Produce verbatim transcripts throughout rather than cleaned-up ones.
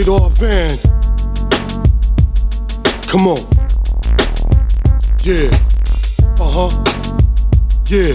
Radar van. Come on. Yeah. Uh-huh. Yeah.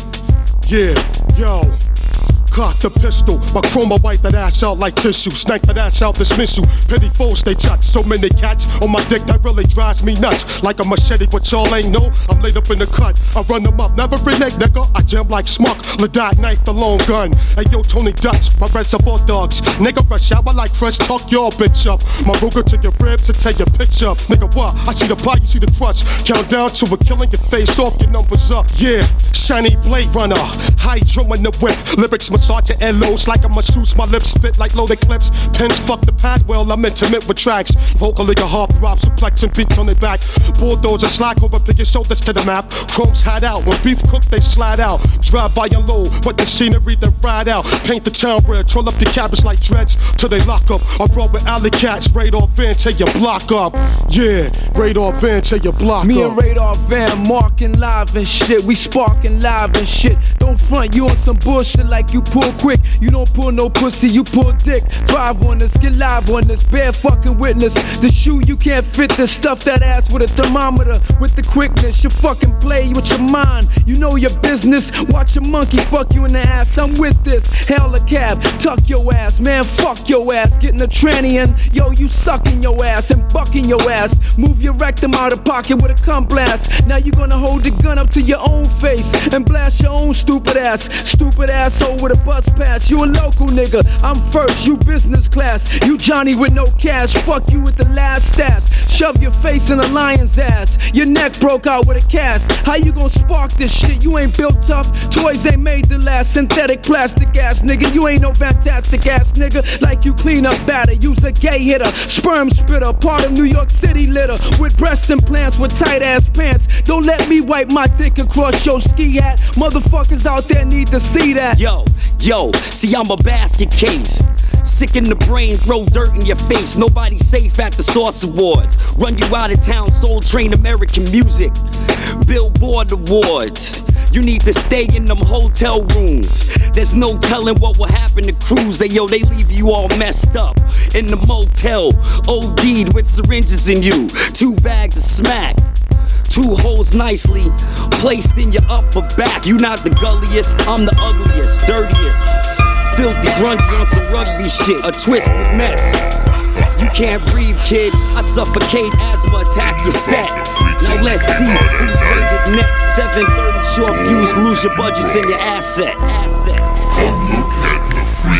Yeah. Yo. Cock the pistol, my chroma wipe that ass out like tissue. Snipe that ass out, dismiss you. Petty foes they touch, so many cats on my dick that really drives me nuts. Like a machete, but y'all ain't know. I'm laid up in the cut, I run them up, never renege, nigga. I jam like Smuck, Ladot knife the long gun. Hey yo, Tony Dutch, my reservoir dogs. Nigga rush out, I like Chris, talk your bitch up. My Ruger to your ribs to take your pitch up. Nigga what? I see the pie, you see the crutch. Count down to a killing, your face off, your numbers up. Yeah, shiny blade runner, hydro in the whip. Lyrics massage your earlobes like a masseuse. My lips spit like loaded clips. Pens fuck the pad, well I'm intimate with tracks. Vocally a harp drop, suplex and beats on their back. Bulldozer slack over, pick your shoulders to the map. Chrome's hat out, when beef cook they slide out. Drive by and low, but the scenery they ride out. Paint the town red, troll up your cabbage like dreads till they lock up. I roll with alley cats, radar van till you block up. Yeah, radar van till you block Me up. Me and radar van marking live and shit. We sparking live and shit. Don't front you on some bullshit like you pull quick. You don't pull no pussy, you pull dick. Drive on this, get live on this, bear fucking witness. The shoe you can't fit this, stuff that ass with a thermometer. With the quickness, you fucking play with your mind. You know your business, watch a monkey fuck you in the ass. I'm with this, hail a cab, tuck your ass. Man, fuck your ass, getting a tranny in. Yo, you sucking your ass and bucking your ass. Move your rectum out of pocket with a cum blast. Now you gonna hold the gun up to your own face and blast your own stupid ass. Stupid asshole with a bus pass. You a local nigga, I'm first, you business class. You Johnny with no cash, fuck you with the last stash. Shove your face in a lion's ass. Your neck broke out with a cast. How you gon' spark this shit? You ain't built tough. Toys ain't made to last. Synthetic plastic ass nigga. You ain't no fantastic ass nigga. Like you clean up batter. Use a gay hitter. Sperm spitter. Part of New York City litter. With breast implants with tight ass pants. Don't let me wipe my dick across your ski hat. Motherfuckers out there need to see that. Yo, yo, see I'm a basket case. Sick in the brain, throw dirt in your face. Nobody safe at the Source Awards. Run you out of town, Soul Train American music. Billboard Awards. You need to stay in them hotel rooms. There's no telling what will happen to crews. They, yo, they leave you all messed up in the motel. O D'd with syringes in you. Two bags of smack. Two holes nicely placed in your upper back. You not the gulliest, I'm the ugliest, dirtiest. Filthy, grungy on some rugby shit, a twisted mess. You can't breathe, kid. I suffocate, asthma attack your set. Now let's see who's rated next. seven thirty short views, lose your budgets and your assets.